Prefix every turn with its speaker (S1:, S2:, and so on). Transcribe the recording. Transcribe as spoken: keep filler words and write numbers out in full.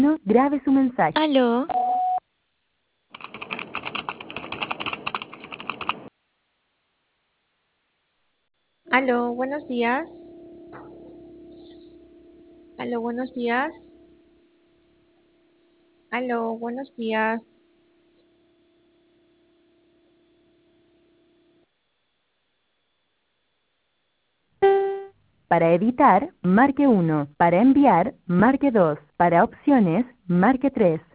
S1: No, grabe su mensaje.
S2: Aló, aló, buenos días. Aló, buenos días. Aló, buenos días.
S1: Para editar, marque uno. Para enviar, marque dos. Para opciones, marque tres.